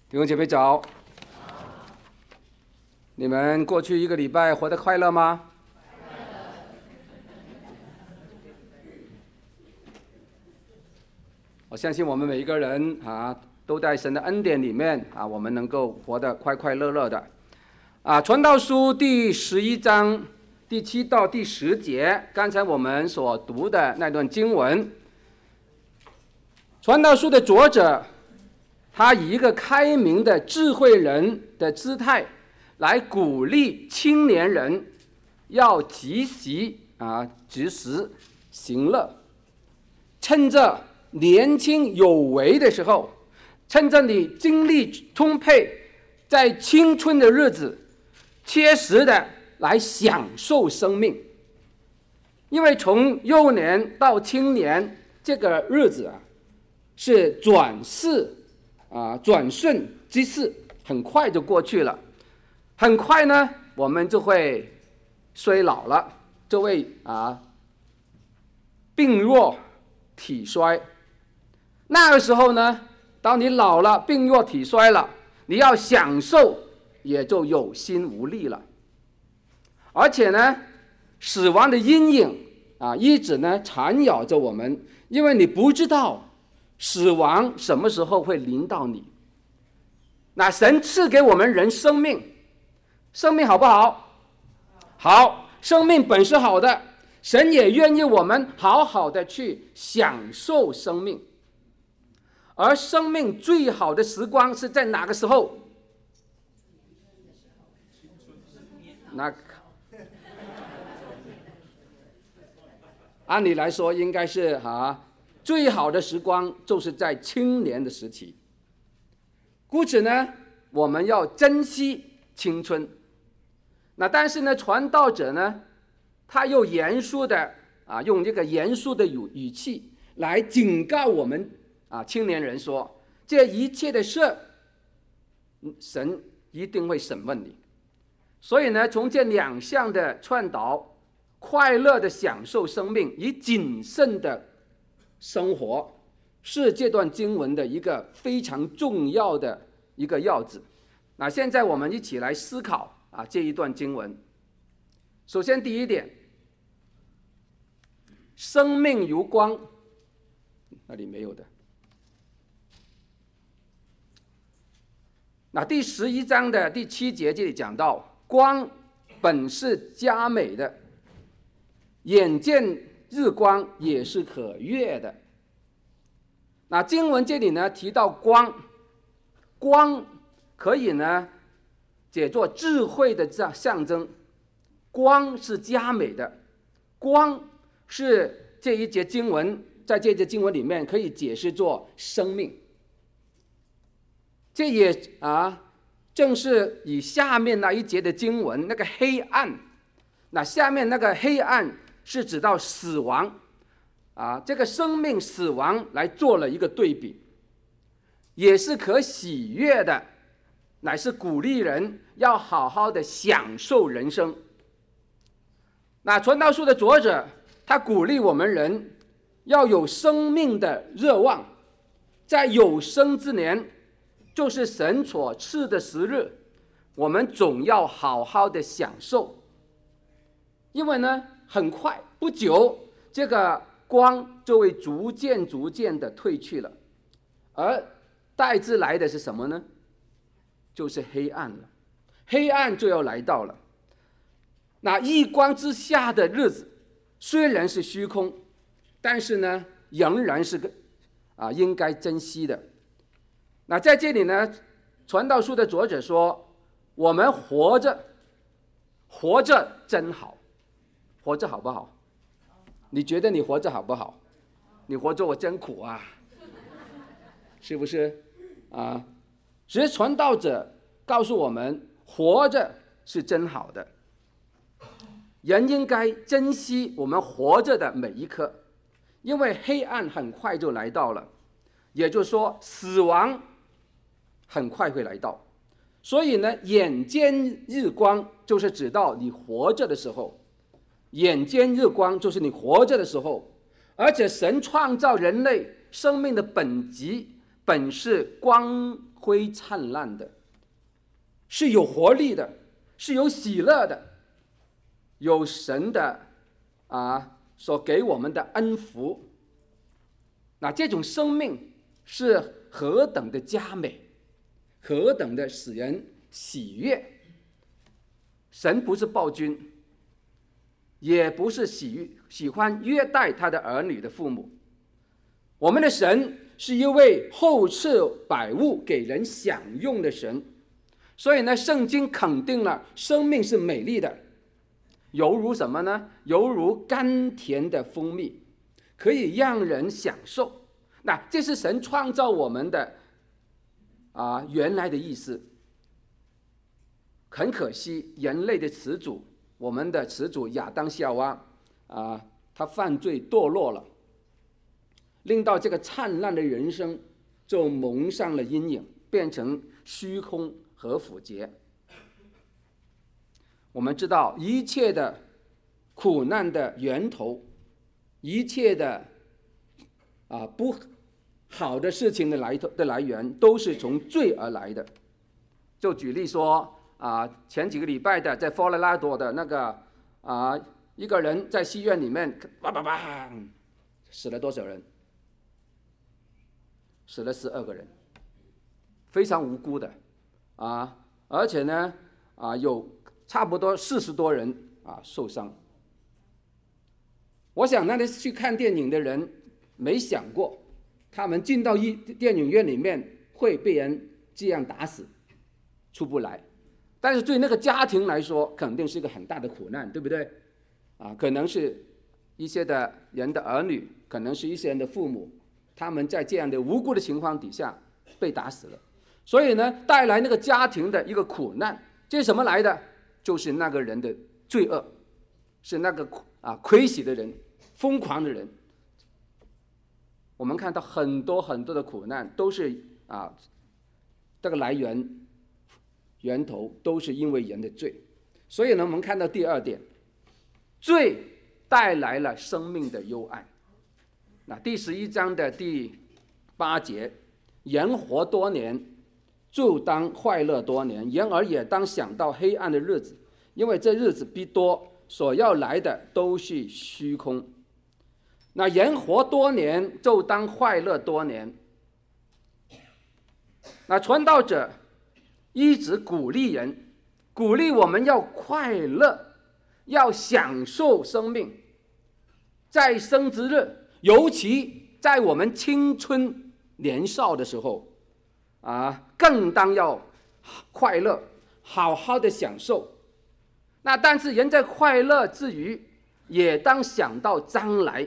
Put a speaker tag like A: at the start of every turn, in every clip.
A: 弟兄姐妹早，你们过去一个礼拜活得快乐吗？我相信我们每一个人都在神的恩典里面我们能够活得快快乐乐的。传道书第11章第7到第10节，刚才我们所读的那段经文，传道书的作者他以一个开明的智慧人的姿态来鼓励青年人要及时行乐，趁着年轻有为的时候，趁着你精力充沛，在青春的日子切实的来享受生命。因为从幼年到青年这个日子是转瞬即逝，很快就过去了。很快呢，我们就会衰老了，就会病弱体衰。那个时候呢，当你老了，病弱体衰了，你要享受也就有心无力了。而且呢，死亡的阴影一直呢缠绕着我们，因为你不知道死亡什么时候会临到你。那神赐给我们人生命，生命好不好？好，生命本是好的，神也愿意我们好好的去享受生命。而生命最好的时光是在哪个时候？按理来说应该是最好的时光就是在青年的时期。故此呢，我们要珍惜青春。但是呢，传道者呢，他又严肃的用这个严肃的语气来警告我们青年人说，这一切的事神一定会审问你。所以呢，从这两项的劝导，快乐的享受生命，以谨慎的生活，是这段经文的一个非常重要的一个要旨。现在我们一起来思考这一段经文。首先第一点，生命如光，那里没有的。第11章的第7节这里讲到，光本是佳美的，眼见日光也是可悦的。经文这里呢提到光可以呢解作智慧的象征，光是佳美的，光是这一节经文，在这节经文里面可以解释作生命。这也正是以下面那一节的经文那个黑暗，下面那个黑暗是指到死亡这个生命死亡来做了一个对比，也是可喜悦的，乃是鼓励人要好好的享受人生。传道书的作者他鼓励我们人要有生命的热望，在有生之年，就是神所赐的时日，我们总要好好的享受。因为呢，很快不久，这个光就会逐渐的退去了，而代之来的是什么呢？就是黑暗了，黑暗就要来到了。日光之下的日子虽然是虚空，但是呢，仍然是应该珍惜的。在这里呢，传道书的作者说，我们活着真好。活着好不好？你觉得你活着好不好？你活着我真苦是不是其实传道者告诉我们，活着是真好的。人应该珍惜我们活着的每一刻，因为黑暗很快就来到了，也就是说死亡很快会来到。所以呢，眼见日光就是指到你活着的时候，眼见日光就是你活着的时候。而且神创造人类生命的本质本是光辉灿烂的，是有活力的，是有喜乐的，有神的所给我们的恩福。那这种生命是何等的佳美，何等的使人喜悦。神不是暴君，也不是喜欢虐待他的儿女的父母。我们的神是一位厚赐百物给人享用的神。所以呢，圣经肯定了生命是美丽的，犹如什么呢？犹如甘甜的蜂蜜，可以让人享受。那这是神创造我们的原来的意思。很可惜，人类的始祖，我们的始祖亚当夏娃他犯罪堕落了，令到这个灿烂的人生就蒙上了阴影，变成虚空和腐洁。我们知道一切的苦难的源头，一切的不好的事情的来源，都是从罪而来的。就举例说前几个礼拜的在佛罗拉多的那个一个人在戏院里面死了多少人？死了12个人，非常无辜的而且呢有差不多40多人受伤。我想那些去看电影的人没想过，他们进到电影院里面会被人这样打死，出不来。但是对那个家庭来说，肯定是一个很大的苦难，对不对？可能是一些的人的儿女，可能是一些人的父母，他们在这样的无辜的情况底下被打死了。所以呢，带来那个家庭的一个苦难，这是什么来的？就是那个人的罪恶，是那个亏喜的人，疯狂的人。我们看到很多很多的苦难，都是这个源头都是因为人的罪。所以呢，我们看到第二点，罪带来了生命的幽暗。那第11章的第8节，人活多年，就当快乐多年；人儿也当想到黑暗的日子，因为这日子必多，所要来的都是虚空。那人活多年，就当快乐多年。那传道者一直鼓励人，鼓励我们要快乐，要享受生命。在生之日，尤其在我们青春年少的时候更当要快乐，好好的享受。那但是人在快乐之余，也当想到将来，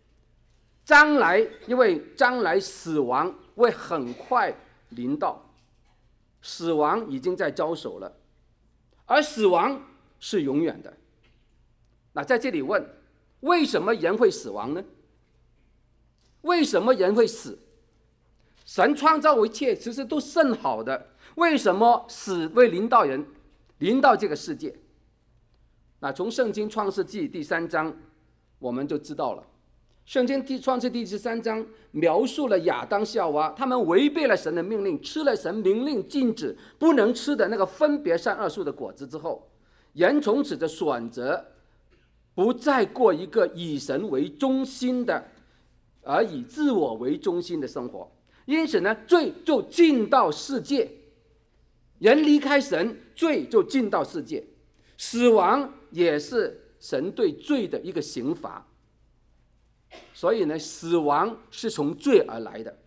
A: 因为将来死亡会很快临到，死亡已经在招手了，而死亡是永远的。那在这里问，为什么人会死亡呢？为什么人会死？神创造一切其实都甚好的，为什么死会临到人，临到这个世界？那从圣经创世纪第3章我们就知道了。圣经创世第13章描述了亚当夏娃，他们违背了神的命令，吃了神明令禁止不能吃的那个分别善恶树的果子之后，人从此就选择不再过一个以神为中心的，而以自我为中心的生活。因此呢，罪就进到世界，人离开神，罪就进到世界，死亡也是神对罪的一个刑罚。所以呢，死亡是从罪而来的。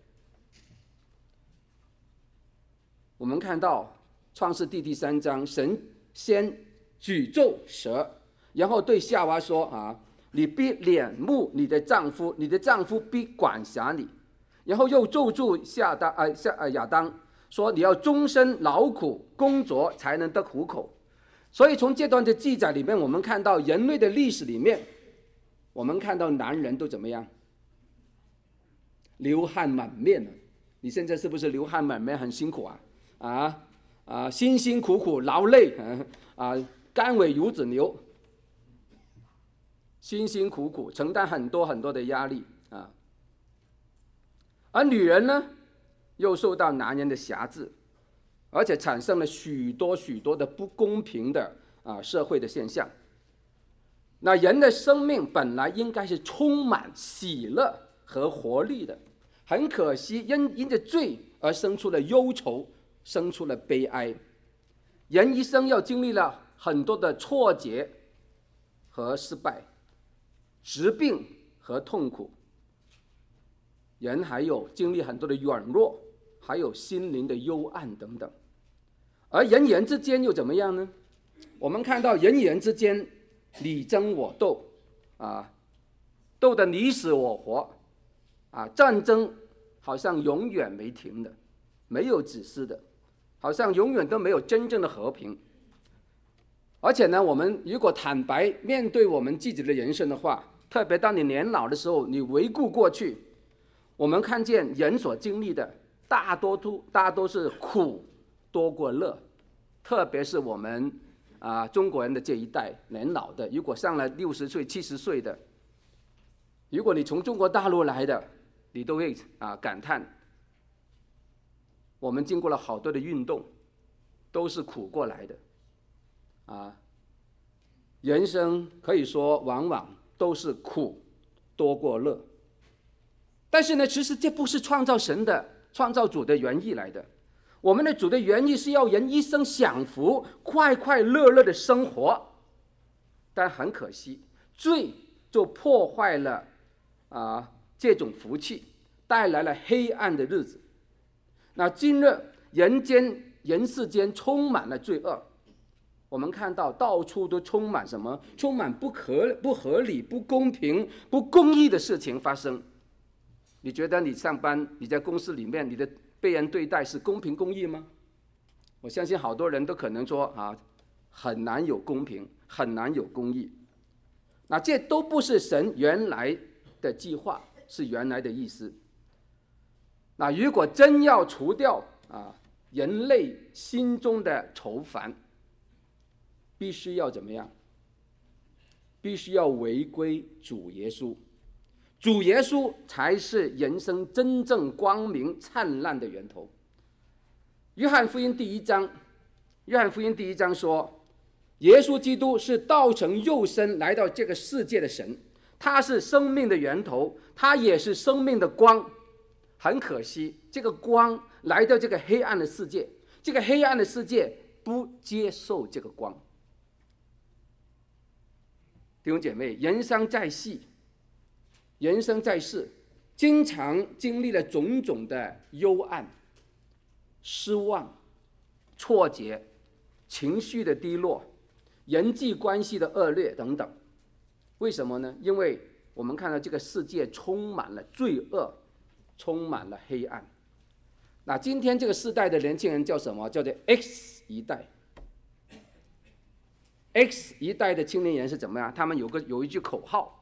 A: 我们看到创世第3章，神先诅咒蛇，然后对夏娃说你必恋慕你的丈夫，你的丈夫必管辖你。然后又咒诅亚当说，你要终身劳苦工作才能得糊口。所以从这段的记载里面，我们看到人类的历史里面，我们看到男人都怎么样？流汗满面。你现在是不是流汗满面很辛苦辛辛苦苦劳累肝尾孺子牛，辛辛苦苦承担很多很多的压力而女人呢，又受到男人的辖制， 而且产生了许多许多的不公平的社会的现象。那人的生命本来应该是充满喜乐和活力的，很可惜因着罪而生出了忧愁，生出了悲哀。人一生要经历了很多的挫折和失败，疾病和痛苦，人还有经历很多的软弱，还有心灵的幽暗等等。而人与人之间又怎么样呢？我们看到人与人之间你争我斗，斗得你死我活，战争好像永远没停的，没有止息的，好像永远都没有真正的和平。而且呢，我们如果坦白面对我们自己的人生的话，特别当你年老的时候，你回顾过去，我们看见人所经历的大多是苦多过乐，特别是我们中国人的这一代年老的，如果上了60岁、70岁的，如果你从中国大陆来的，你都会感叹，我们经过了好多的运动，都是苦过来的。人生可以说往往都是苦多过乐。但是呢，其实这不是创造主的原意来的。我们的主的原意是要人一生享福，快快乐乐的生活。但很可惜，罪就破坏了这种福气，带来了黑暗的日子。那今日人世间充满了罪恶，我们看到到处都充满什么？充满不合理、不公平、不公义的事情发生。你觉得你上班，你在公司里面，你的被人对待是公平公义吗？我相信好多人都可能说很难有公平，很难有公义。那这都不是神原来的计划，是原来的意思。那如果真要除掉人类心中的愁烦，必须要怎么样？必须要回归主耶稣。主耶稣才是人生真正光明灿烂的源头。约翰福音第一章说，耶稣基督是道成肉身来到这个世界的神，他是生命的源头，他也是生命的光。很可惜，这个光来到这个黑暗的世界，这个黑暗的世界不接受这个光。弟兄姐妹，人生在世，经常经历了种种的幽暗、失望、挫折、情绪的低落、人际关系的恶劣等等。为什么呢？因为我们看到这个世界充满了罪恶，充满了黑暗。那今天这个世代的年轻人叫什么？叫做 X 一代。X 一代的青年人是怎么样？他们有一句口号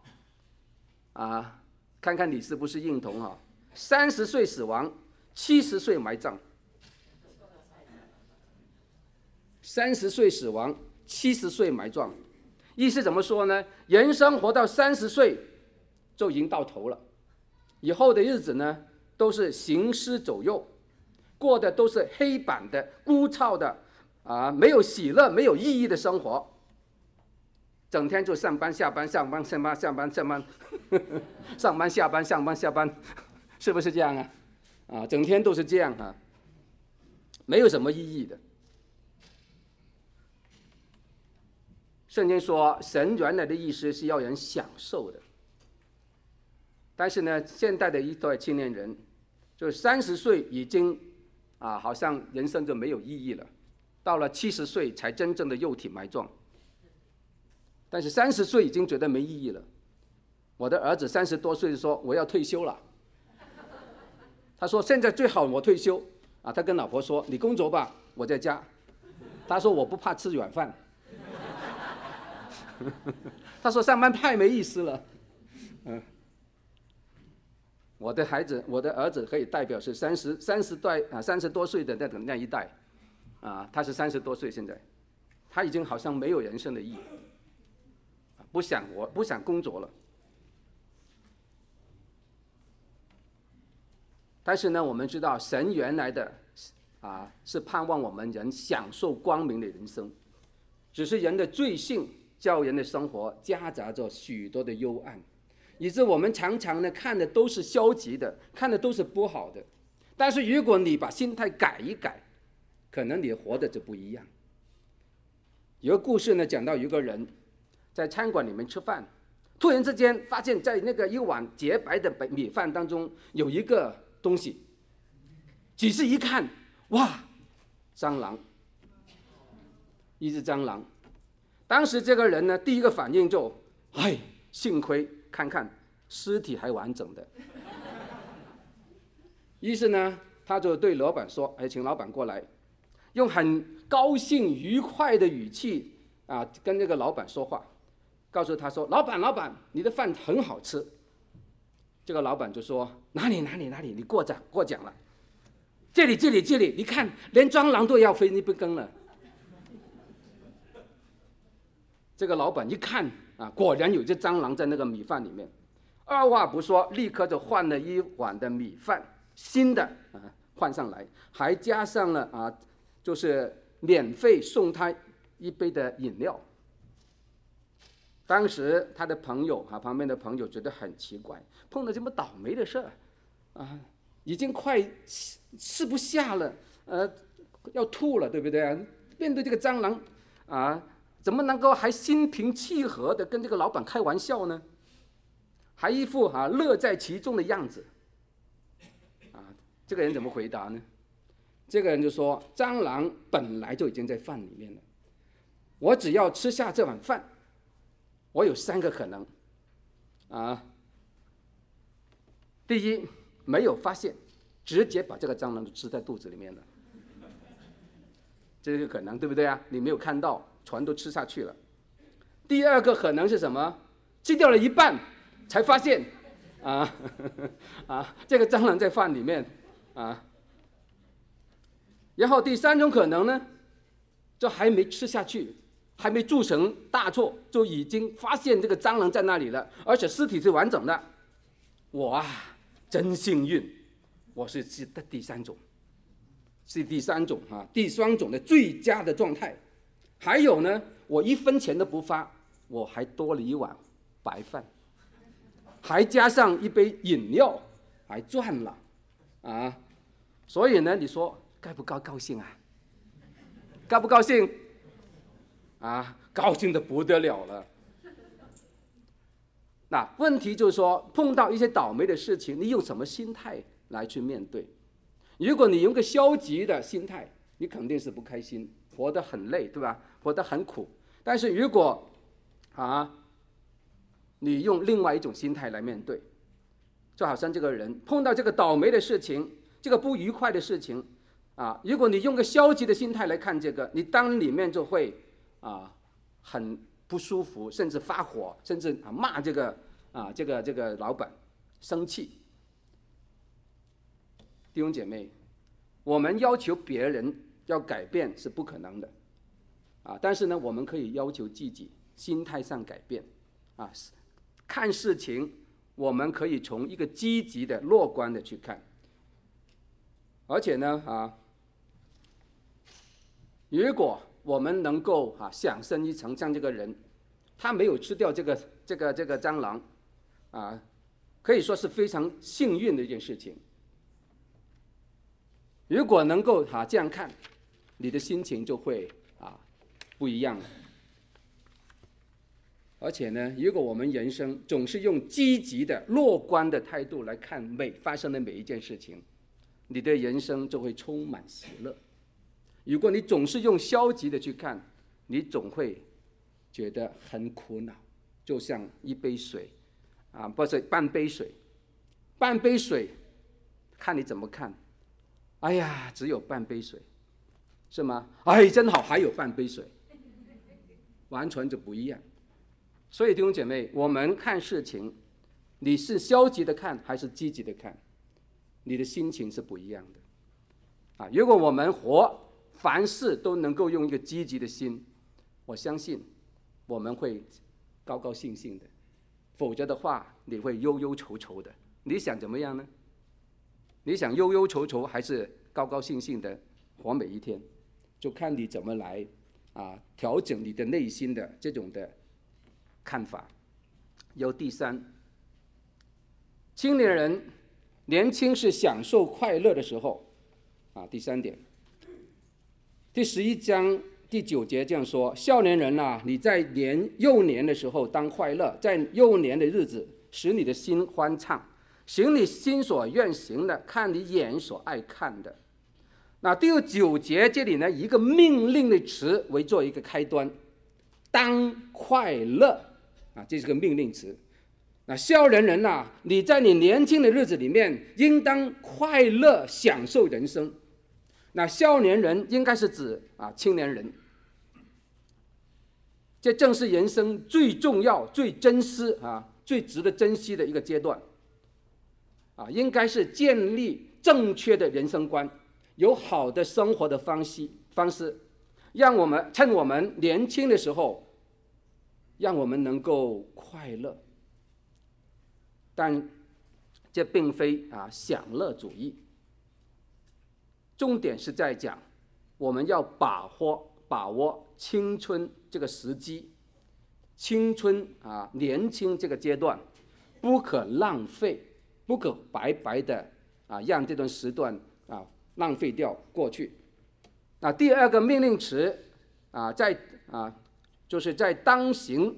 A: 看看你是不是认同30岁死亡，70岁埋葬。30岁死亡，70岁埋葬。意思怎么说呢？人生活到30岁就已经到头了，以后的日子呢都是行尸走肉，过的都是黑板的、枯燥的没有喜乐、没有意义的生活。整天就上班下班，上班下班，上班下班，上班下班，上班下班，是不是这样整天都是这样没有什么意义的。圣经说，神原来的意思是要人享受的，但是呢，现代的一代青年人，就是30岁已经好像人生就没有意义了，到了70岁才真正的肉体埋葬。但是30岁已经觉得没意义了。我的儿子30多岁说我要退休了，他说现在最好我退休他跟老婆说你工作吧，我在家。他说我不怕吃软饭。他说上班太没意思了。我的儿子可以代表是30多岁的那一代他是30多岁，现在他已经好像没有人生的意义，不想工作了。但是呢，我们知道神原来的是盼望我们人享受光明的人生，只是人的罪性叫人的生活夹杂着许多的幽暗，以致我们常常呢看的都是消极的，看的都是不好的。但是如果你把心态改一改，可能你活的就不一样。有个故事呢，讲到有个人在餐馆里面吃饭，突然之间发现在那个一碗洁白的米饭当中有一个东西，仔细一看，哇，蟑螂，一只蟑螂。当时这个人呢，第一个反应就，幸亏看看尸体还完整的。于是呢，他就对老板说：“请老板过来。”用很高兴愉快的语气跟那个老板说话，告诉他说：“老板，你的饭很好吃。”这个老板就说：“哪里，你过奖了。这里，你看，连蟑螂都要飞你不跟了。”这个老板一看果然有只蟑螂在那个米饭里面，二话不说，立刻就换了一碗的米饭，新的换上来，还加上了就是免费送他一杯的饮料。当时他的朋友旁边的朋友觉得很奇怪，碰到这么倒霉的事已经快吃不下了，要吐了，对不对？面对这个蟑螂怎么能够还心平气和的跟这个老板开玩笑呢？还一副乐在其中的样子。这个人怎么回答呢？这个人就说：“蟑螂本来就已经在饭里面了，我只要吃下这碗饭，我有3个可能第一，没有发现，直接把这个蟑螂都吃在肚子里面了，这个可能，对不对啊？你没有看到，全都吃下去了。第二个可能是什么？吃掉了一半，才发现这个蟑螂在饭里面然后第3种可能呢，就还没吃下去，还没铸成大错，就已经发现这个蟑螂在那里了，而且尸体是完整的。我真幸运，我是第3种，是第3种第3种的最佳的状态。还有呢，我1分钱都不花，我还多了一碗白饭，还加上一杯饮料，还赚了所以呢，你说该不高兴啊？高不高兴？高兴的不得了了。那问题就是说，碰到一些倒霉的事情，你用什么心态来去面对？如果你用个消极的心态，你肯定是不开心，活得很累，对吧？活得很苦。但是如果你用另外一种心态来面对，就好像这个人碰到这个倒霉的事情，这个不愉快的事情如果你用个消极的心态来看这个，你当里面就会很不舒服，甚至发火，甚至骂这个老板，生气。弟兄姐妹，我们要求别人要改变是不可能的但是呢，我们可以要求自己心态上改变看事情我们可以从一个积极的、乐观的去看。而且呢如果我们能够想深一层，像这个人，他没有吃掉这个蟑螂可以说是非常幸运的一件事情。如果能够这样看，你的心情就会不一样了。而且呢，如果我们人生总是用积极的、乐观的态度来看发生的每一件事情，你的人生就会充满喜乐。如果你总是用消极的去看，你总会觉得很苦恼，就像一杯水不是半杯水，半杯水看你怎么看。哎呀，只有半杯水，是吗？真好，还有半杯水，完全就不一样。所以弟兄姐妹，我们看事情，你是消极的看还是积极的看，你的心情是不一样的如果我们凡事都能够用一个积极的心，我相信我们会高高兴兴的。否则的话，你会忧忧愁愁的。你想怎么样呢？你想忧忧愁愁，还是高高兴兴的活每一天，就看你怎么来调整你的内心的这种的看法。有第三，青年人年轻是享受快乐的时候第三点，第11章第9节这样说：少年人你在幼年的时候当快乐，在幼年的日子使你的心欢畅，行你心所愿行的，看你眼所爱看的。那第9节这里呢，以一个命令的词为做一个开端，当快乐这是个命令词。那少年人你在你年轻的日子里面应当快乐享受人生。那少年人应该是指青年人，这正是人生最重要、最珍惜最值得珍惜的一个阶段应该是建立正确的人生观，有好的生活的方式，让我们趁我们年轻的时候，让我们能够快乐。但这并非享乐主义，重点是在讲我们要把握青春这个时机，青春年轻这个阶段不可浪费，不可白白的让这段时段浪费掉过去。那第二个命令词就是在当行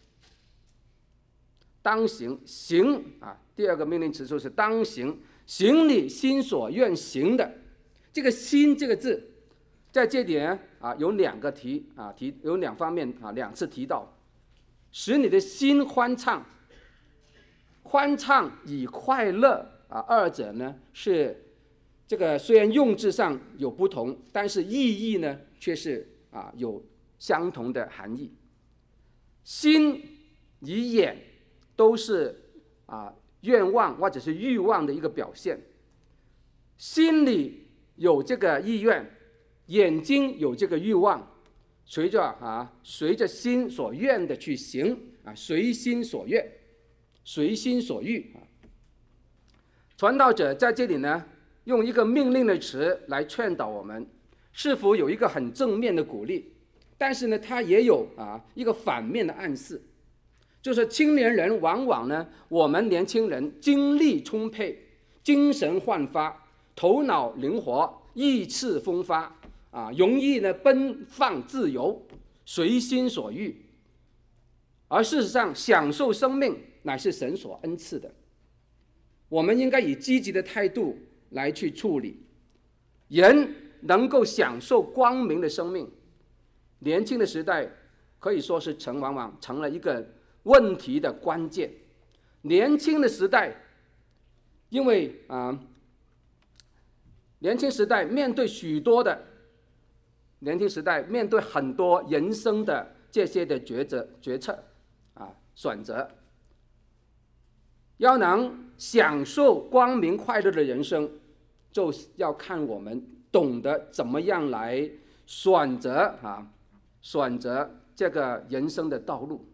A: 第二个命令词就是当行，行你心所愿行的。这个心这个字在这里有两个有两方面2次提到，使你的心欢畅。欢畅与快乐二者呢是这个虽然用字上有不同，但是意义呢却是有相同的含义。心与眼都是愿望或者是欲望的一个表现，心里有这个意愿，眼睛有这个欲望，随着心所愿的去行随心所愿，随心所欲传道者在这里呢，用一个命令的词来劝导我们，是否有一个很正面的鼓励，但是呢，他也有一个反面的暗示。就是青年人往往呢，我们年轻人精力充沛，精神焕发，头脑灵活，意志风发容易呢奔放自由，随心所欲。而事实上，享受生命乃是神所恩赐的，我们应该以积极的态度来去处理。人能够享受光明的生命，年轻的时代可以说是往往成了一个问题的关键。年轻的时代，因为年轻时代面对很多人生的这些的决策选择，要能享受光明快乐的人生，就要看我们懂得怎么样来选择这个人生的道路。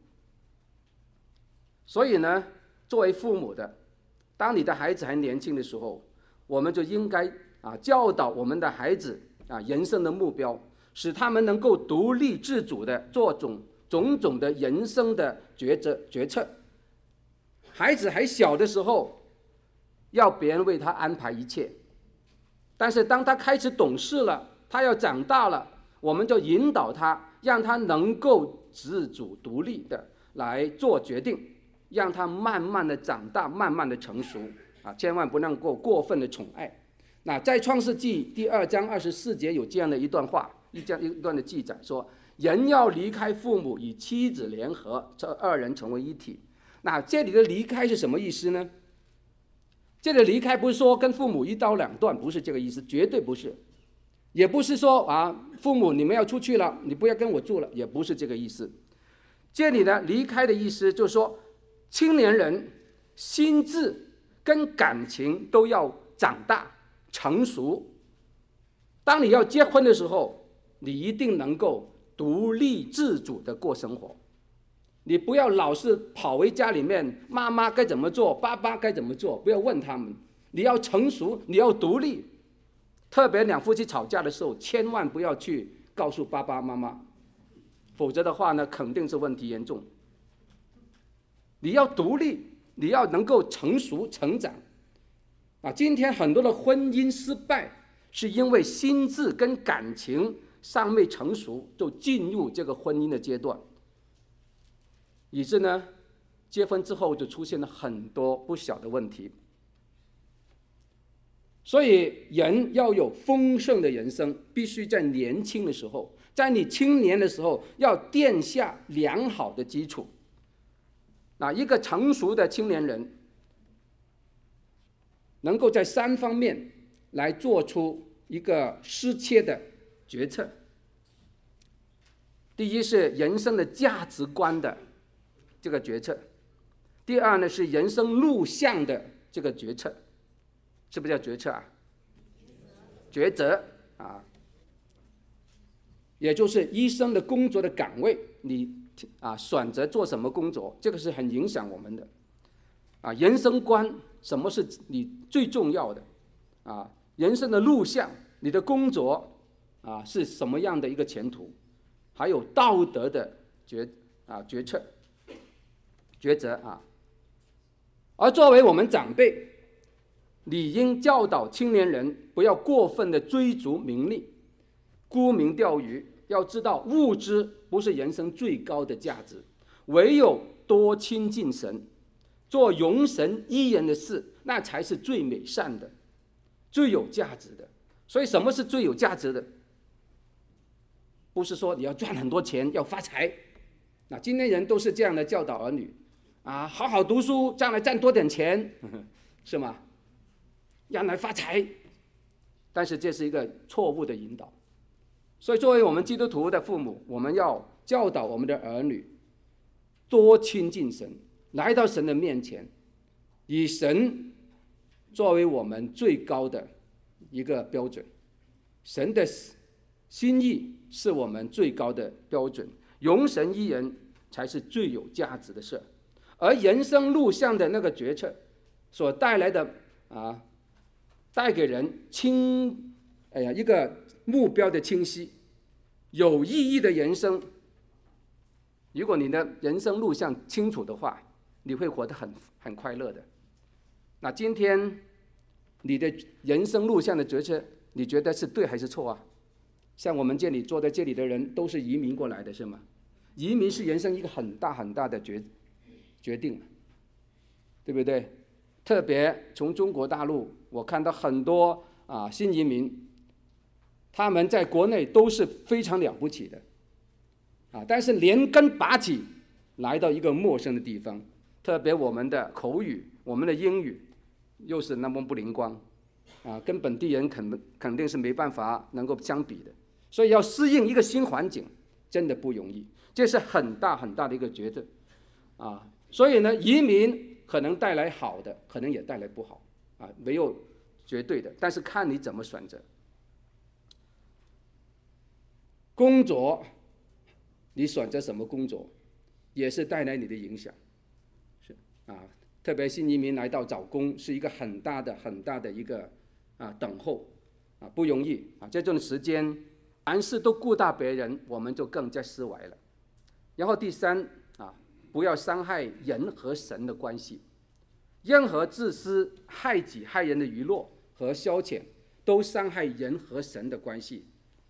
A: 所以呢，作为父母的，当你的孩子还年轻的时候，我们就应该教导我们的孩子人生的目标，使他们能够独立自主的做种种的人生的决策。孩子还小的时候，要别人为他安排一切，但是当他开始懂事了，他要长大了，我们就引导他，让他能够自主独立的来做决定，让他慢慢的长大，慢慢的成熟千万不能够过分的宠爱。那在创世纪第2章24节有这样的一段话，一段的记载说，人要离开父母，与妻子联合，这2人成为一体。那这里的离开是什么意思呢？这里离开不是说跟父母一刀两断，不是这个意思，绝对不是。也不是说父母你们要出去了，你不要跟我住了，也不是这个意思。这里呢，离开的意思就是说，青年人心智跟感情都要长大成熟。当你要结婚的时候，你一定能够独立自主的过生活，你不要老是跑回家里面，妈妈该怎么做，爸爸该怎么做，不要问他们。你要成熟，你要独立。 特别两夫妻吵架的时候，千万不要去告诉爸爸妈妈，否则的话呢，肯定是问题严重。你要独立，你要能够成熟成长。今天很多的婚姻失败，是因为心智跟感情尚未成熟，就进入这个婚姻的阶段，以致呢，结婚之后就出现了很多不小的问题。所以人要有丰盛的人生，必须在年轻的时候，在你青年的时候，要奠下良好的基础。一个成熟的青年人，能够在3方面来做出一个适切的决策。第一是人生的价值观的这个决策，第二呢是人生路向的这个决策，是不是叫决策啊？抉择啊，也就是医生的工作的岗位，你选择做什么工作，这个是很影响我们的。人生观，什么是你最重要的？人生的路向，你的工作是什么样的一个前途？还有道德的决策、抉择啊。而作为我们长辈，理应教导青年人不要过分的追逐名利，沽名钓誉。要知道物质不是人生最高的价值，唯有多亲近神，做容神益人的事，那才是最美善的，最有价值的。所以什么是最有价值的？不是说你要赚很多钱，要发财。今天人都是这样的教导儿女好好读书，将来赚多点钱，是吗？将来发财。但是这是一个错误的引导。所以作为我们基督徒的父母，我们要教导我们的儿女多亲近神，来到神的面前，以神作为我们最高的一个标准。神的心意是我们最高的标准，容神益人才是最有价值的事。而人生路向的那个决策所带来的带给人一个目标的清晰，有意义的人生。如果你的人生路向清楚的话，你会活得很快乐的。今天你的人生路向的决策，你觉得是对还是错啊？像我们这里坐在这里的人都是移民过来的，是吗？移民是人生一个很大很大的决定，对不对？特别从中国大陆，我看到很多新移民，他们在国内都是非常了不起的但是连根拔起来到一个陌生的地方，特别我们的口语，我们的英语又是那么不灵光跟本地人肯定是没办法能够相比的。所以要适应一个新环境真的不容易，这是很大很大的一个决定所以呢，移民可能带来好的，可能也带来不好没有绝对的，但是看你怎么选择。工作，你选择什么工作，也是带来你的影响，特别新移民来到找工是一个很大的一个等候不容易这段时间凡事都顾到别人，我们就更加思维了。然后第三不要伤害人和神的关系。任何自私、害己害人的娱乐和消遣，都伤害人和神的关系。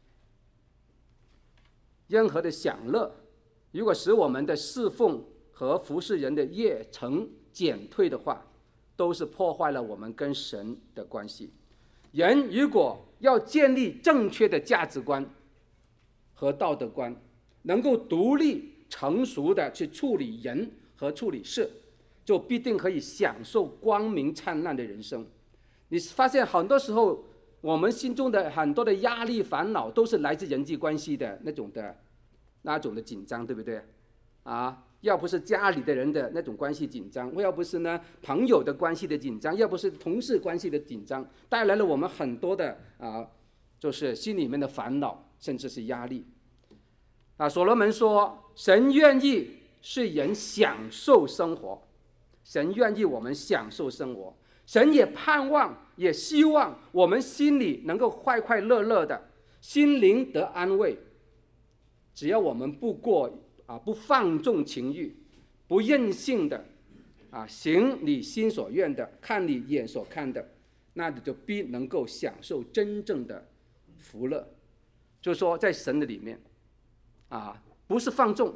A: 任何的享乐，如果使我们的侍奉和服侍人的热诚减退的话，都是破坏了我们跟神的关系。人如果要建立正确的价值观和道德观，能够独立成熟的去处理人和处理事，就必定可以享受光明灿烂的人生。你发现很多时候我们心中的很多的压力烦恼都是来自人际关系的那种的紧张，对不对要不是家里的人的那种关系紧张，要不是呢朋友的关系的紧张，要不是同事关系的紧张，带来了我们很多的就是心里面的烦恼，甚至是压力所罗门说，神愿意是人享受生活，神愿意我们享受生活， 神也盼望，也希望我们心里能够快快乐乐的，心灵得安慰。只要我们不放纵情欲，不任性的行你心所愿的，看你眼所看的，那你就必能够享受真正的福乐。就是说在神的里面不是放纵。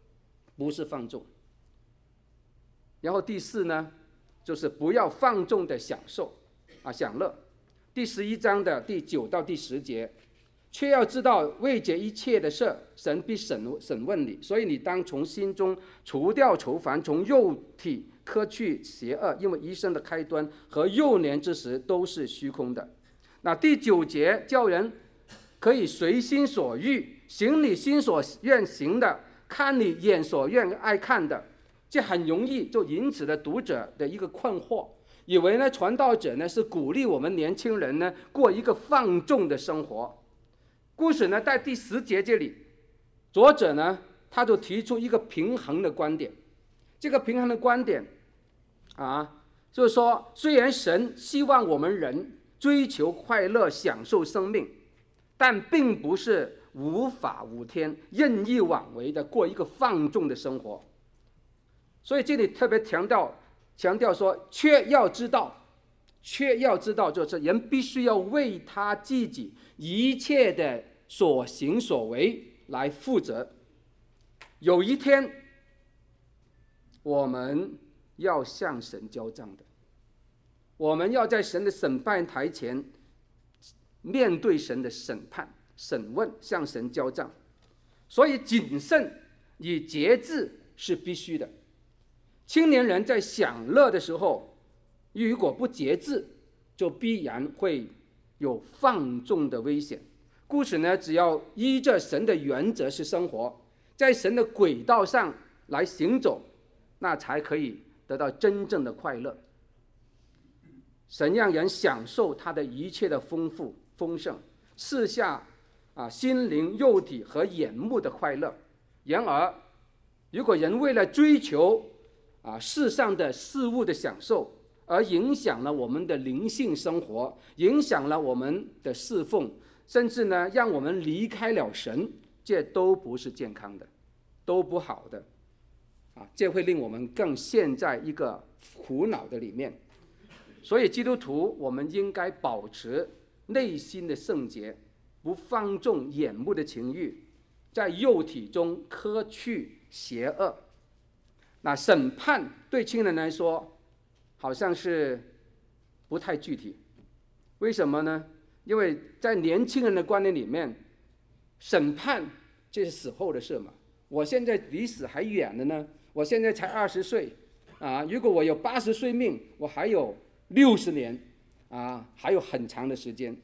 A: 然后第四呢，就是不要放纵的享乐。第11章的第9到第10节，却要知道为这一切的事，神必审问你，所以你当从心中除掉愁烦，从肉体脱去邪恶，因为一生的开端和幼年之时都是虚空的。那第9节叫人可以随心所欲，行你心所愿行的，看你眼所愿爱看的。这很容易就引起了读者的一个困惑，以为呢传道者呢是鼓励我们年轻人呢过一个放纵的生活。故事呢在第10节这里，作者呢他就提出一个平衡的观点。这个平衡的观点就是说，虽然神希望我们人追求快乐，享受生命，但并不是无法无天、任意妄为的过一个放纵的生活。所以这里特别强调说，却要知道，就是人必须要为他自己一切的所行所为来负责。有一天，我们要向神交账的，我们要在神的审判台前面对神的审判、审问，向神交账。所以谨慎与节制是必须的。青年人在享乐的时候，如果不节制，就必然会有放纵的危险。故此呢，只要依着神的原则是生活，在神的轨道上来行走，那才可以得到真正的快乐。神让人享受他的一切的丰富丰盛，赐下心灵、肉体和眼目的快乐。然而，如果人为了追求世上的事物的享受，而影响了我们的灵性生活，影响了我们的侍奉，甚至呢让我们离开了神，这都不是健康的，都不好的这会令我们更陷在一个苦恼的里面。所以基督徒我们应该保持内心的圣洁，不放纵眼目的情欲，在肉体中脱去邪恶。那审判对青年人来说好像是不太具体，为什么呢？因为在年轻人的观念里面，审判这是死后的事嘛，我现在离死还远了呢，我现在才20岁如果我有80岁命，我还有60年还有很长的时间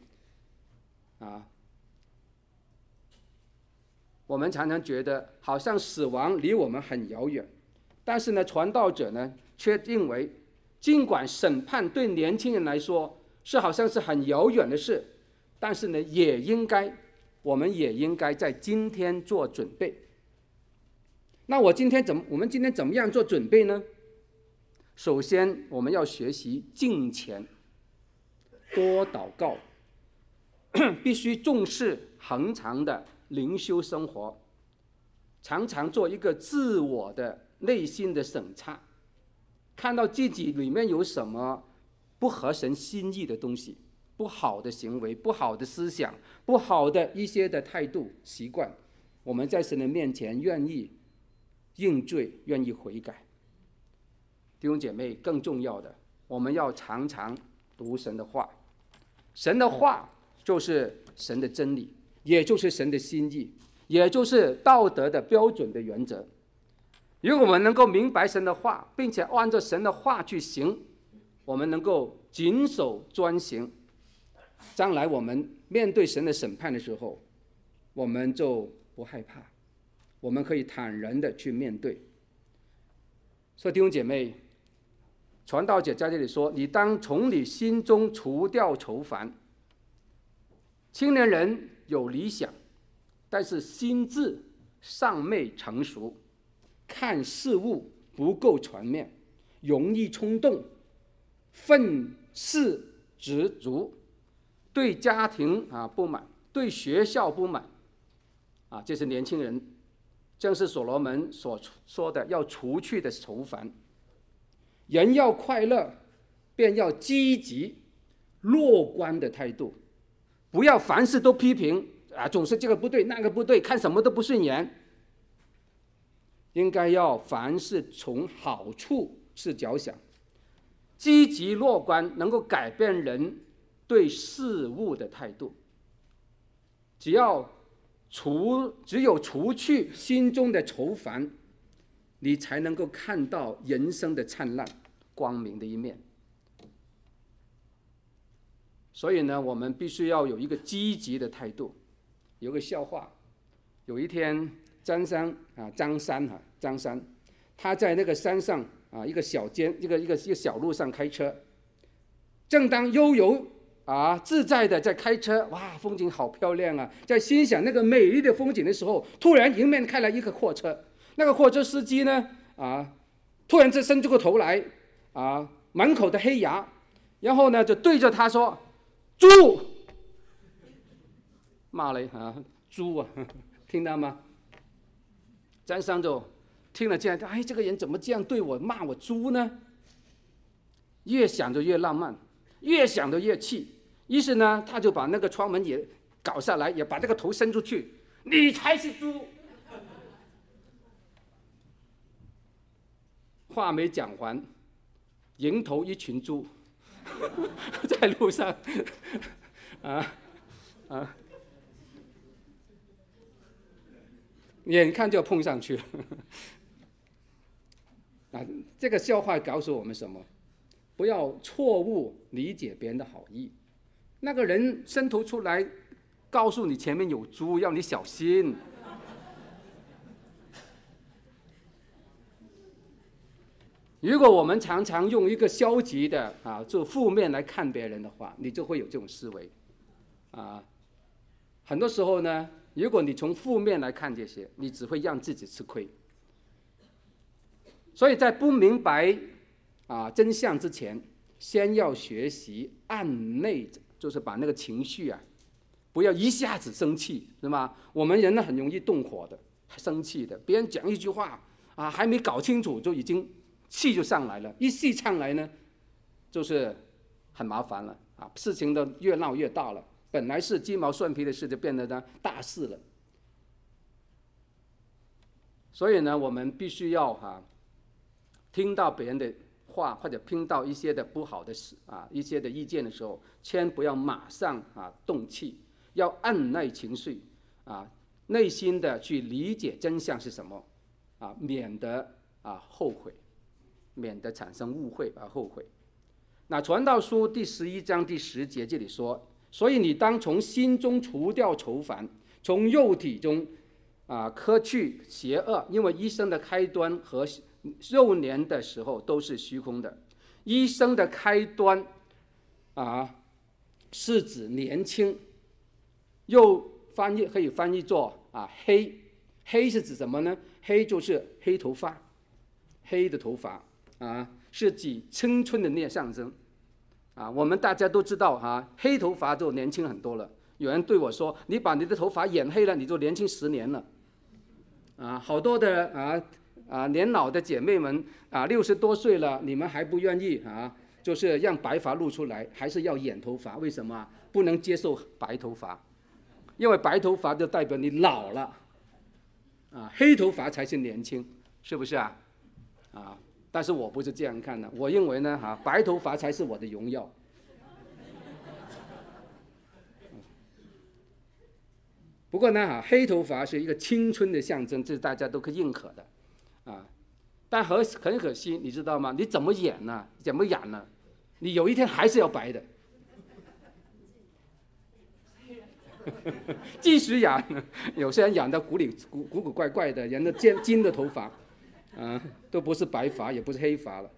A: 我们常常觉得好像死亡离我们很遥远，但是呢，传道者呢却认为，尽管审判对年轻人来说是好像是很遥远的事，但是呢，我们也应该在今天做准备。那我们今天怎么样做准备呢？首先，我们要学习敬虔，多祷告，必须重视恒常的灵修生活，常常做一个自我的内心的审查，看到自己里面有什么不合神心意的东西，不好的行为，不好的思想，不好的一些的态度习惯，我们在神的面前愿意认罪，愿意悔改。弟兄姐妹，更重要的，我们要常常读神的话，神的话就是神的真理，也就是神的心意，也就是道德的标准的原则。如果我们能够明白神的话，并且按照神的话去行，我们能够谨守专行，将来我们面对神的审判的时候，我们就不害怕，我们可以坦然的去面对。所以弟兄姐妹，传道者在这里说，你当从你心中除掉愁烦。青年人有理想，但是心智尚未成熟，看事物不够全面，容易冲动， 愤世嫉俗，对家庭不满，对学校不满这些年轻人正是所罗门所说的要除去的愁烦。人要快乐，便要积极乐观的态度，不要凡事都批评总是这个不对那个不对，看什么都不顺眼。应该要凡事从好处是着想，积极乐观能够改变人对事物的态度。只有除去心中的愁烦，你才能够看到人生的灿烂光明的一面。所以呢，我们必须要有一个积极的态度。有个笑话，有一天张三，他在那个山上一个小路上开车，正当悠游自在的在开车，哇，风景好漂亮啊！在欣赏那个美丽的风景的时候，突然迎面开来一个货车，那个货车司机呢，突然之伸出个头来，满口的黑牙，然后呢就对着他说：“猪！”骂了猪啊，听到吗？张三就听了这样，这个人怎么这样对我，骂我猪呢？越想就越浪漫，越想就越气。于是呢，他就把那个窗门也搞下来，也把这个头伸出去，你才是猪。话没讲完，迎头一群猪在路上眼看就要碰上去了。这个笑话告诉我们什么？不要错误理解别人的好意。那个人伸头出来告诉你前面有猪，要你小心。如果我们常常用一个消极的就负面来看别人的话，你就会有这种思维很多时候呢，如果你从负面来看这些，你只会让自己吃亏。所以在不明白真相之前，先要学习按内，就是把那个情绪不要一下子生气，是吗？我们人呢很容易动火的，生气的。别人讲一句话还没搞清楚，就已经气就上来了。一气上来呢，就是很麻烦了事情都越闹越大了。本来是鸡毛蒜皮的事，就变得大事了。所以呢，我们必须要听到别人的话，或者听到一些的不好的事一些的意见的时候，千不要马上动气，要按耐情绪内心的去理解真相是什么免得后悔，免得产生误会后悔。那传道书第11章第10节这里说，所以你当从心中除掉愁烦，从肉体中克去邪恶，因为一生的开端和幼年的时候都是虚空的。一生的开端是指年轻，又可以翻译作黑。黑是指什么呢？黑就是黑头发，黑的头发是指青春的那象征我们大家都知道黑头发就年轻很多了。有人对我说，你把你的头发染黑了，你就年轻10年了好多的年老的姐妹们60多岁了，你们还不愿意就是让白发露出来，还是要染头发？为什么不能接受白头发？因为白头发就代表你老了黑头发才是年轻，是不是但是我不是这样看的，我认为呢白头发才是我的荣耀。不过呢黑头发是一个青春的象征，这是大家都可以认可的但很可惜，你知道吗？你怎么染呢？怎么染呢？你有一天还是要白的。即使染，有些人染到古怪怪的，染到金的头发都不是白发，也不是黑发了。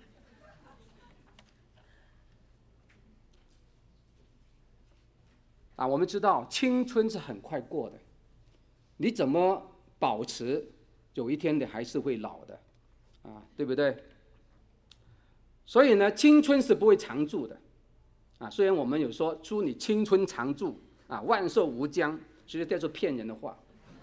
A: 我们知道青春是很快过的，你怎么保持有一天你还是会老的对不对？ 所以呢，青春是不会常驻的啊。虽然我们有说祝你青春常驻啊，万寿无疆，其实叫做骗人的话。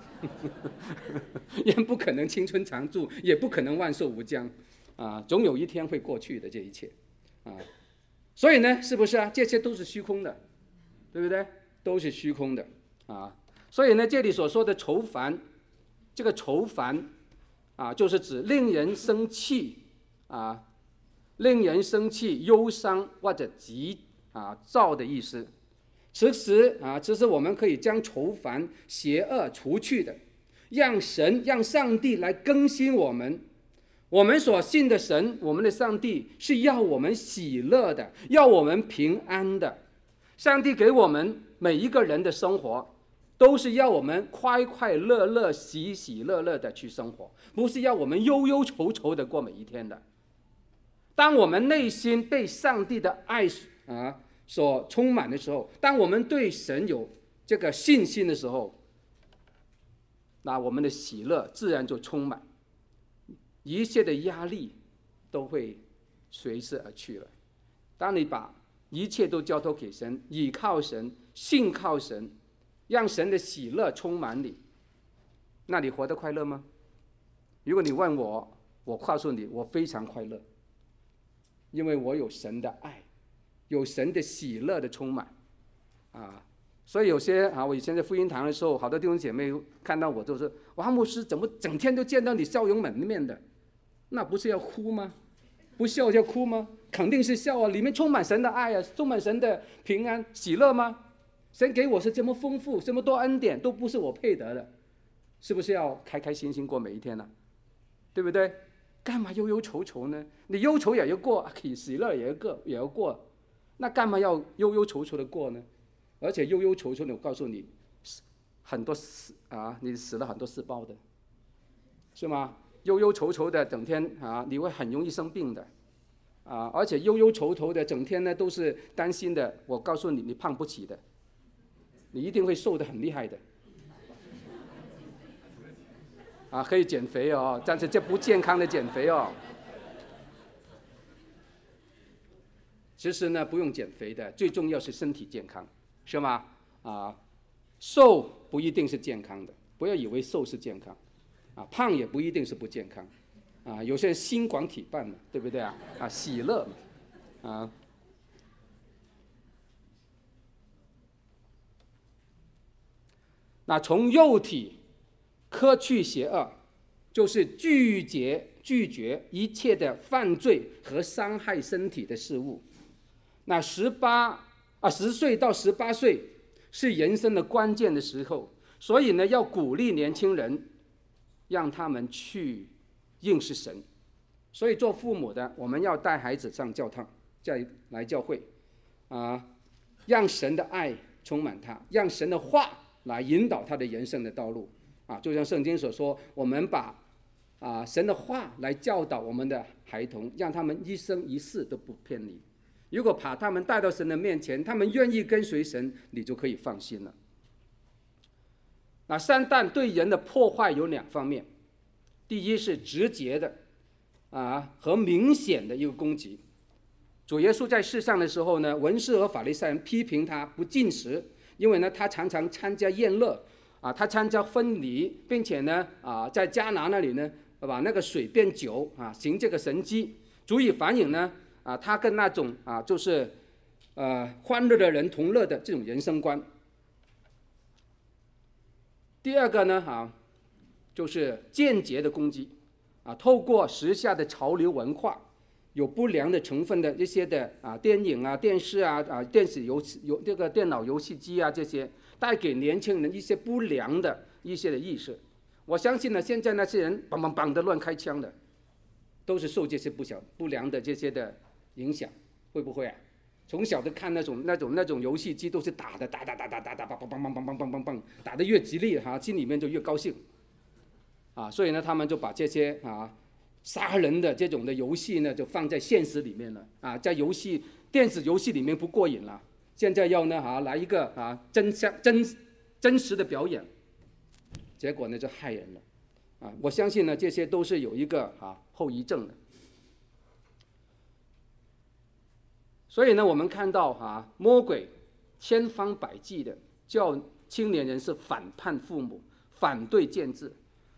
A: 也不可能青春常驻，也不可能万寿无疆啊，总有一天会过去的这一切啊。所以呢，是不是啊？这些都是虚空的，对不对？都是虚空的啊。所以呢，这里所说的愁烦，这个愁烦啊，就是指令人生气啊，令人生气、忧伤或者急躁的意思。其实我们可以将愁烦、邪恶除去的，让上帝来更新我们。我们所信的神，我们的上帝是要我们喜乐的，要我们平安的。上帝给我们每一个人的生活，都是要我们快快乐乐、喜喜乐乐的去生活，不是要我们忧忧愁愁的过每一天的。当我们内心被上帝的爱所充满的时候，当我们对神有这个信心的时候，那我们的喜乐自然就充满，一切的压力都会随之而去了。当你把一切都交托给神，倚靠神，信靠神，让神的喜乐充满你，那你活得快乐吗？如果你问我，我告诉你，我非常快乐，因为我有神的爱，有神的喜乐的充满所以有些我以前在福音堂的时候，好多弟兄姐妹看到我都说：“哇，牧师怎么整天都见到你笑容满面的？那不是要哭吗？不笑要哭吗？肯定是笑啊！里面充满神的爱啊，充满神的平安喜乐吗？神给我是这么丰富，这么多恩典，都不是我配得的，是不是要开开心心过每一天呢？对不对？干嘛忧忧愁愁呢？你忧愁也要过，喜乐也要过，那干嘛要忧忧愁愁的过呢？而且忧忧愁愁的，我告诉你，很多你死了很多细胞的，是吗？忧忧愁愁的，整天你会很容易生病的而且忧忧愁愁的，整天呢都是担心的。我告诉你，你胖不起的，你一定会瘦得很厉害的可以减肥哦，但是这不健康的减肥哦。其实呢，不用减肥的，最重要是身体健康，是吗？瘦不一定是健康的，不要以为瘦是健康胖也不一定是不健康有些人心广体胖嘛，对不对喜乐嘛那从肉体克去邪恶，就是拒绝一切的犯罪和伤害身体的事物。那10岁到18岁是人生的关键的时候，所以呢，要鼓励年轻人，让他们去认识神。所以做父母的，我们要带孩子上教堂，再来教会让神的爱充满他，让神的话来引导他的人生的道路就像圣经所说，我们把神的话来教导我们的孩童，让他们一生一世都不偏离。如果把他们带到神的面前，他们愿意跟随神，你就可以放心了。那撒旦对人的破坏有2方面，第一是直接的和明显的一个攻击。主耶稣在世上的时候呢，文士和法利赛人批评他不禁食，因为呢他常常参加宴乐他参加婚礼，并且呢在迦拿那里呢把那个水变酒行这个神迹，足以反映呢他跟那种就是欢乐的人同乐的这种人生观。第二个呢就是间接的攻击透过时下的潮流文化，有不良的成分的这些的电影电视电子游戏这个电脑游戏机这些，带给年轻人一些不良的一些的意识。我相信呢，现在那些人梆梆梆的乱开枪的，都是受这些不良的这些的影响，会不会从小的看那种游戏机都是打梆梆梆，打得越激烈心里面就越高兴所以呢，他们就把这些杀人的这种的游戏呢，就放在现实里面了在电子游戏里面不过瘾了，现在要呢来一个真实的表演，结果呢就害人了我相信呢，这些都是有一个后遗症的。 所以呢，我们看到魔鬼千方百计的叫青年人是反叛父母，反对建制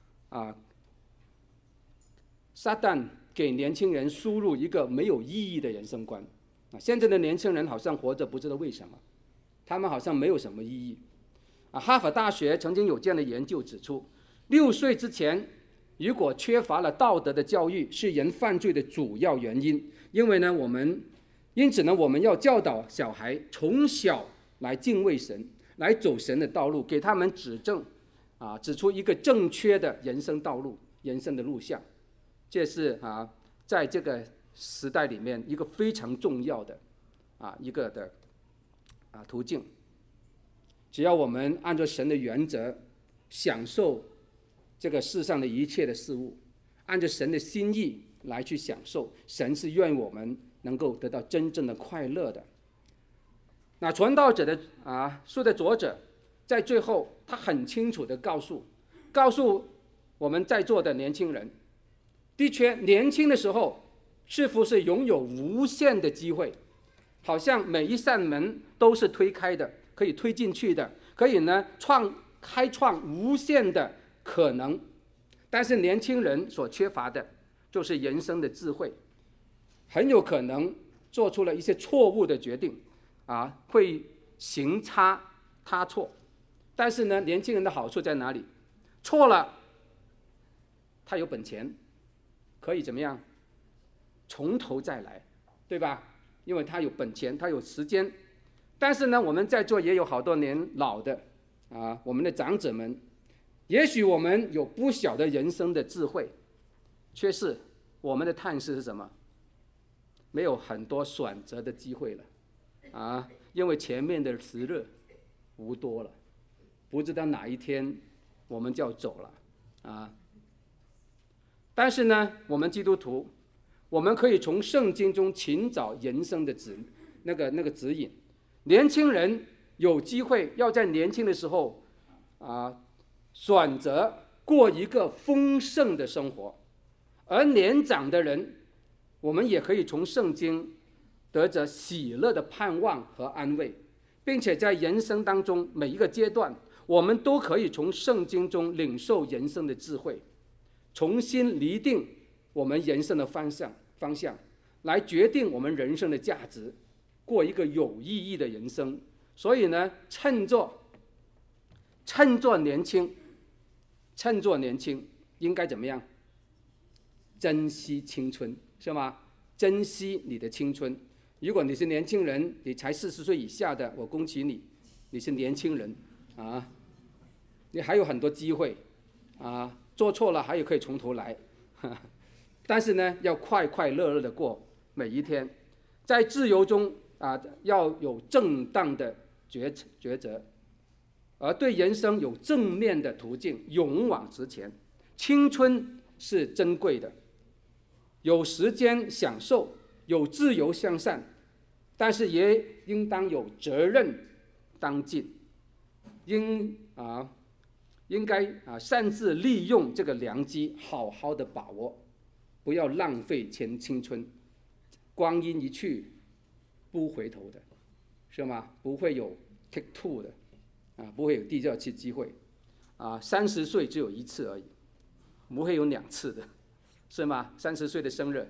A: 撒旦给年轻人输入一个没有意义的人生观现在的年轻人好像活着不知道为什么，他们好像没有什么意义哈佛大学曾经有这样的研究指出，6岁之前如果缺乏了道德的教育，是人犯罪的主要原因。因此呢，我们要教导小孩从小来敬畏神，来走神的道路，给他们指出一个正确的人生道路、人生的路向。这是在这个时代里面一个非常重要的一个的途径。只要我们按照神的原则享受这个世上的一切的事物，按照神的心意来去享受，神是愿我们能够得到真正的快乐的。那传道者的书的作者在最后他很清楚的告诉我们在座的年轻人，的确年轻的时候似乎是拥有无限的机会，好像每一扇门都是推开的，可以推进去的，可以呢开创无限的可能。但是年轻人所缺乏的就是人生的智慧，很有可能做出了一些错误的决定会行差踏错。但是呢，年轻人的好处在哪里？错了他有本钱可以怎么样从头再来，对吧？因为他有本钱，他有时间。但是呢，我们在座也有好多年老的我们的长者们，也许我们有不小的人生的智慧，却是我们的叹息是什么？没有很多选择的机会了因为前面的时日无多了，不知道哪一天我们就要走了但是呢，我们基督徒，我们可以从圣经中寻找人生的那个指引。年轻人有机会要在年轻的时候选择过一个丰盛的生活，而年长的人，我们也可以从圣经得着喜乐的盼望和安慰，并且在人生当中每一个阶段，我们都可以从圣经中领受人生的智慧，重新厘定我们人生的方向，来决定我们人生的价值，过一个有意义的人生。所以呢，趁作年轻应该怎么样？珍惜青春，是吗？珍惜你的青春。如果你是年轻人，你才40岁以下的，我恭喜你，你是年轻人你还有很多机会做错了还有可以从头来但是呢，要快快乐乐的过每一天，在自由中要有正当的抉择，而对人生有正面的途径，勇往直前。青春是珍贵的，有时间享受，有自由向善，但是也应当有责任当尽，应该擅自利用这个良机，好好的把握，不要浪费青春。光阴一去不回头的，是吗？不会有 take two 的不会有第二次机会30岁只有一次而已，不会有2次的，是吗？30岁的生日，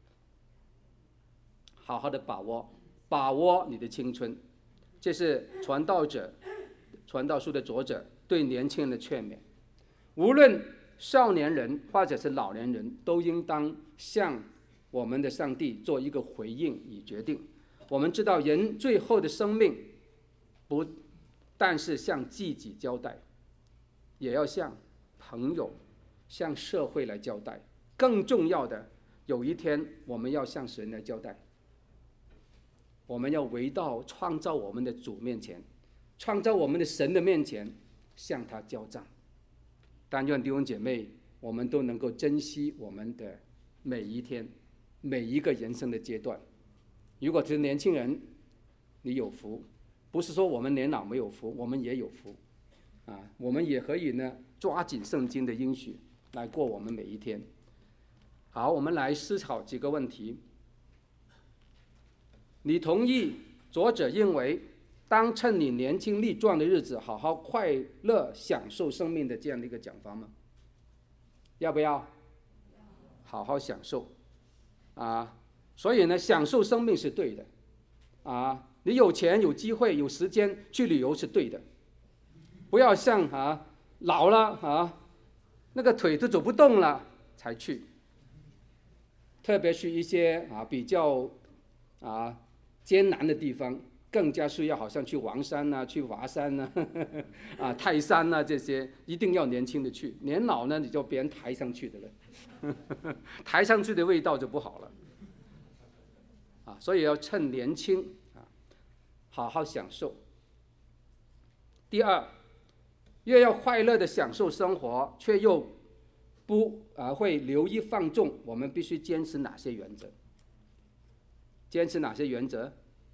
A: 好好的把握你的青春。这是传道书的作者对年轻人的劝勉。无论少年人或者是老年人，都应当向我们的上帝做一个回应与决定。我们知道人最后的生命不但是向自己交代，也要向朋友、向社会来交代。更重要的，有一天我们要向神来交代。我们要回到创造我们的主面前，创造我们的神的面前，向他交账。但愿弟兄姐妹，我们都能够珍惜我们的每一天，每一个人生的阶段。如果是年轻人，你有福，不是说我们年老没有福，我们也有福我们也可以呢抓紧圣经的应许来过我们每一天。好，我们来思考几个问题。 你同意作者认为当趁你年轻力壮的日子好好快乐享受生命的这样的一个讲法吗？要不要？好好享受啊！所以呢，享受生命是对的啊！你有钱、有机会、有时间去旅游是对的，不要像老了那个腿都走不动了才去。特别是一些比较艰难的地方，更加需要好像去王山啊、去华山啊、泰山啊这些，一定要年轻的去。年老呢，你就别人抬上去的了，抬上去的味道就不好了所以要趁年轻好好享受。第二，越要快乐的享受生活，却又不会流于放纵，我们必须坚持哪些原则？坚持哪些原则？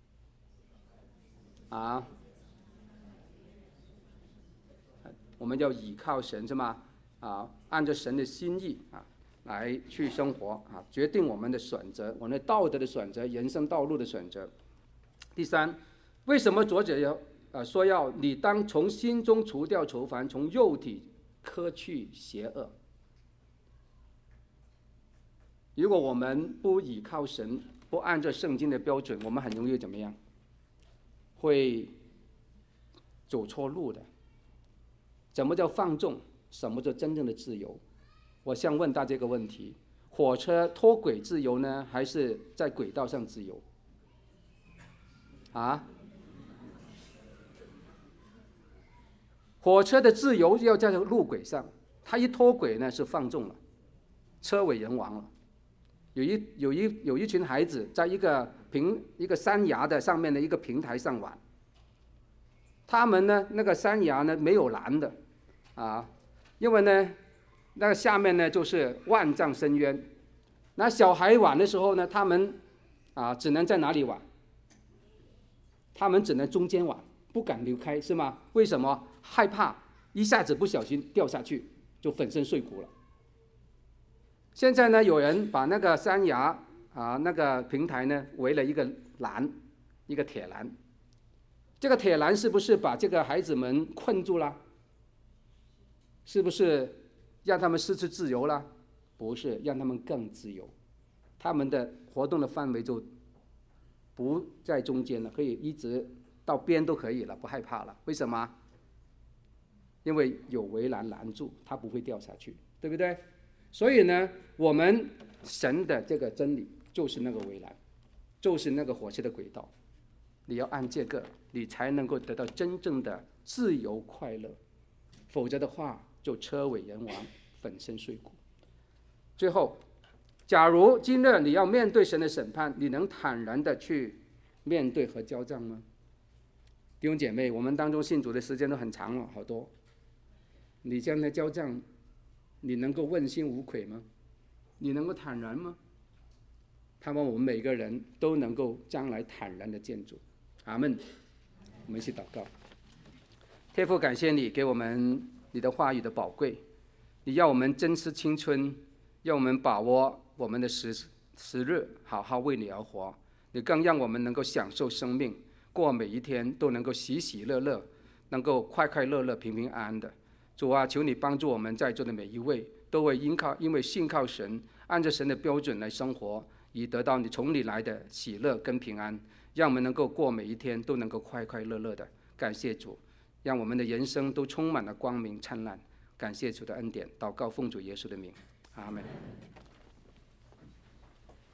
A: 我们要倚靠神是吗？按照神的心意来去生活决定我们的选择，我们的道德的选择，人生道路的选择。第三，为什么作者说要你当从心中除掉愁烦，从肉体克去邪恶？如果我们不倚靠神，不按照圣经的标准，我们很容易怎么样？会走错路的。什么叫放纵？什么叫真正的自由？我想问大家一个问题：火车脱轨自由呢，还是在轨道上自由？火车的自由要在路轨上，它一脱轨呢是放纵了，车毁人亡了。有一群孩子在一个山崖的上面的一个平台上玩，他们呢那个山崖呢没有拦的因为呢那个下面呢就是万丈深渊。那小孩玩的时候呢，他们只能在哪里玩？他们只能中间玩，不敢离开，是吗？为什么？害怕一下子不小心掉下去就粉身碎骨了。现在呢，有人把那个山崖那个平台呢围了一个栏，一个铁栏。这个铁栏是不是把这个孩子们困住了？是不是让他们失去自由了？不是，让他们更自由。他们的活动的范围就不在中间了，可以一直到边都可以了，不害怕了。为什么？因为有围栏拦住，他不会掉下去，对不对？所以呢，我们神的这个真理就是那个围栏，就是那个火车的轨道。你要按这个，你才能够得到真正的自由快乐，否则的话就车毁人亡，粉身碎骨。最后，假如今日你要面对神的审判，你能坦然的去面对和交账吗？弟兄姐妹，我们当中信主的时间都很长了，好多。你将来交账，你能够问心无愧吗？你能够坦然吗？盼望我们每个人都能够将来坦然的见主。阿们。我们一起祷告。天父，感谢你给我们你的话语的宝贵，你要我们珍惜青春，让我们把握我们的时日，好好为你而活。你更让我们能够享受生命，过每一天都能够喜喜乐乐，能够快快乐乐、平平安安的。主啊，求你帮助我们在座的每一位，都会因为信靠神，按照神的标准来生活，以得到你从你来的喜乐跟平安，让我们能够过每一天都能够快快乐乐的。感谢主，让我们的人生都充满了光明灿烂。感谢主的恩典，祷告奉主耶稣的名，阿们。